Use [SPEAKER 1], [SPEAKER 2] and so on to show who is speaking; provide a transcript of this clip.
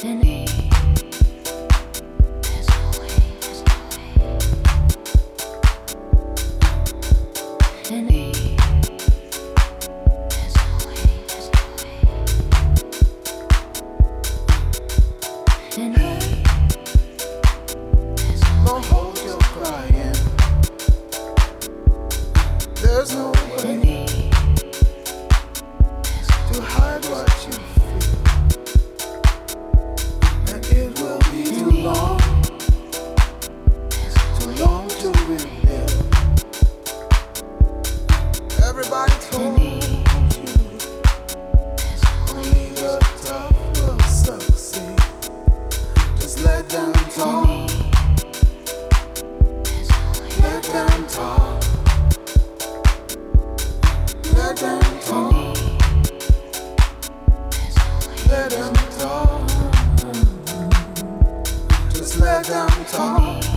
[SPEAKER 1] Don't hold your crying. There's no way to hide what you feel, and it will be too long to reveal. Everybody told you only the tough will succeed. Just let them talk. Let them talk. Let them talk. Let them talk. Just let them talk.